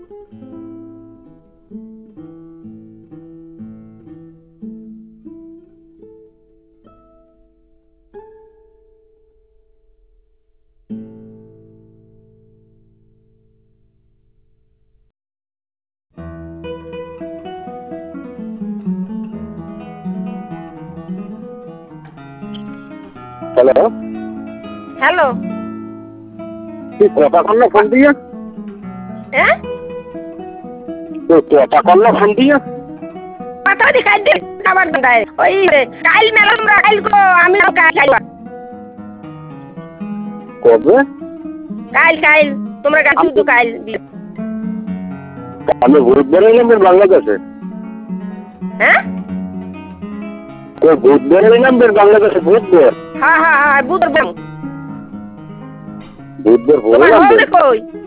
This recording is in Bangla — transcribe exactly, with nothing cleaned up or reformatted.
হ্যালো হ্যালো তুই কথা কর না ফোন দিয়ে হ্যাঁ তুই কথা কর না ফোন দিয়ে কথা দি কাই দে আবার দাঁড়ায় ওই কাইল মেলা আমরা কাইল কো আমি কাইল কবে কাইল কাইল তোমরা গাছি তো কাইল আমি ভোট বেরোলাম বাংলাদেশে হ্যাঁ ভোট বেরোলাম বাংলাদেশে ভোট বের হ্যাঁ হ্যাঁ হ্যাঁ বুঝতে ভোট বের তোমার হল কই